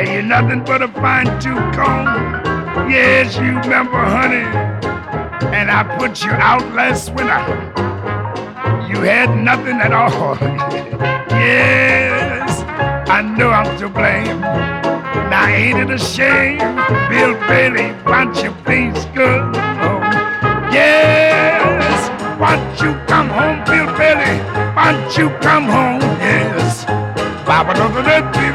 Hey, you're nothing but a fine tooth comb. Yes, you remember, honey. And I put you out last winter. You had nothing at all. Yes, I know I'm to blame. Now ain't it a shame, Bill Bailey? Won't you please go home? Yes, won't you come home, Bill Bailey? Won't you come home? Yes.